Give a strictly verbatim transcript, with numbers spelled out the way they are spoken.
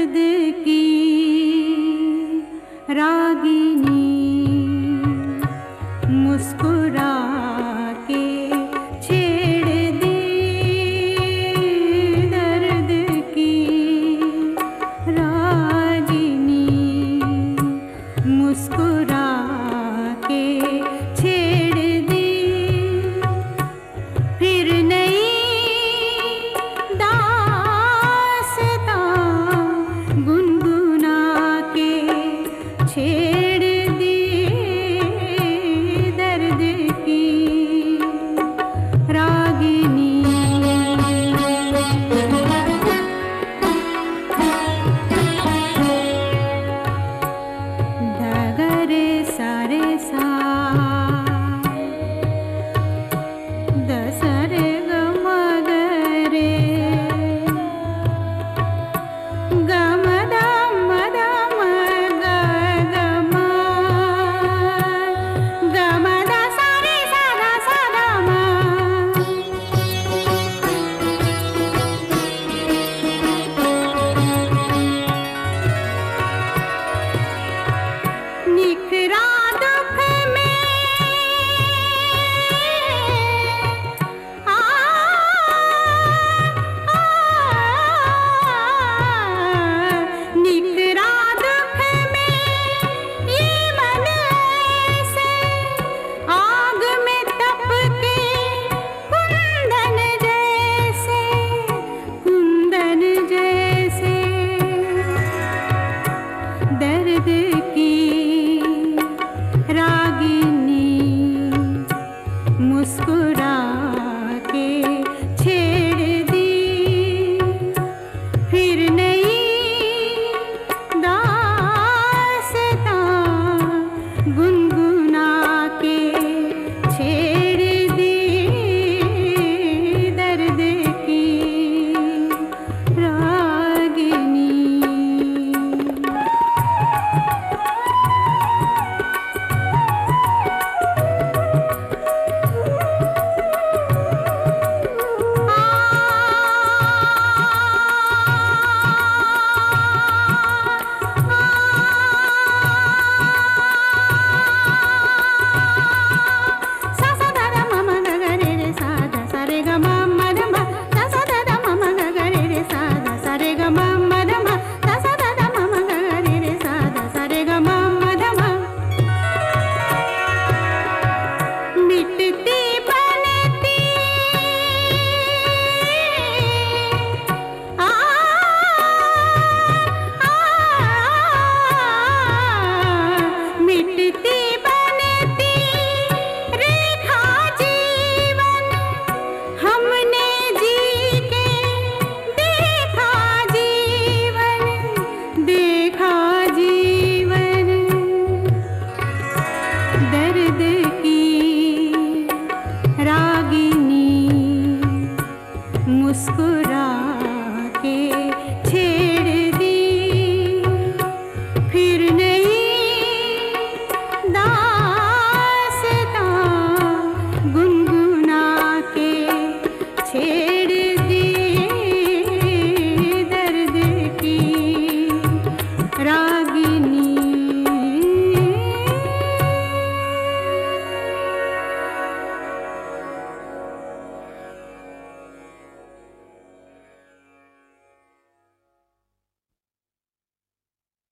दर्द की रागिनी मुस्कुरा के छेड़ दे दर्द की रागिनी मुस्कुरा के छेड़ दे फिर नई गुनगुना के छेड़ दी दर्द की रागिनी। दगरे सारे सा दसरे गमगरे गम निखरा दुख में आ, आ, निखरा दुख में ये मन से आग में तप के कुंदन जैसे कुंदन जैसे दर्द की रागिनी मुस्कुरा के छेड़ दी फिर नई दास्तां गुनगुना के छेड़ दी दर्द की रागिनी। दर्द की रागिनी मुस्कुरा